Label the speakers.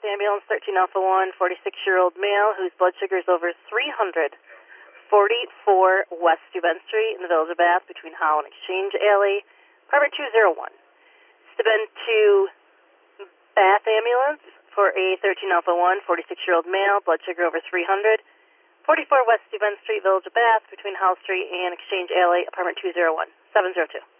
Speaker 1: Bath ambulance, 13 Alpha 1, 46-year-old male whose blood sugar is over 300. 44 West Steuben Street in the Village of Bath between Howe and Exchange Alley, apartment 201. Steuben to Bath ambulance for a 13 Alpha 1, 46-year-old male, blood sugar over 300. 44 West Steuben Street, Village of Bath between Howe Street and Exchange Alley, apartment 201. 702.